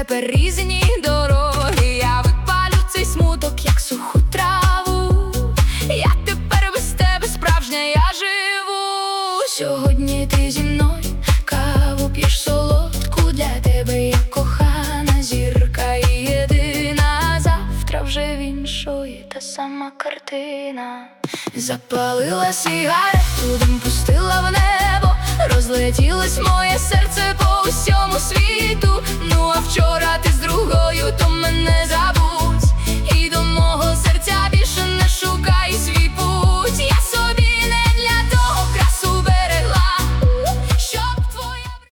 тепер різні дороги. Я випалю цей смуток, як суху траву. Я тепер без тебе справжня, я живу. Сьогодні ти зі мною, каву п'єш солодку. Для тебе я кохана зірка і єдина. Завтра вже в іншої та сама картина. Запалила сигарету, дим пустила в небо. Розлетілось моє серце по усьому